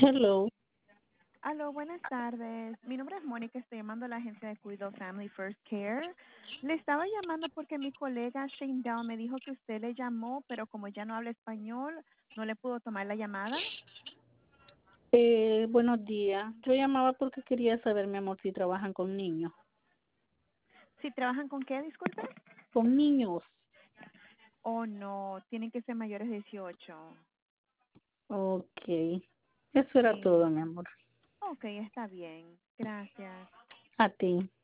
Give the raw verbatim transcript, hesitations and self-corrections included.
Hello. Aló, buenas tardes. Mi nombre es Mónica, estoy llamando a la agencia de Cuido Family First Care. Le estaba llamando porque mi colega Shane Down me dijo que usted le llamó, pero como ya no habla español, no le pudo tomar la llamada. Eh, buenos días. Yo llamaba porque quería saber, mi amor, si trabajan con niños. ¿Si trabajan con qué, disculpe? Con niños. Oh, no, tienen que ser mayores de dieciocho. Ok. Eso era todo, Sí. mi amor. Ok, está bien. Gracias. A ti.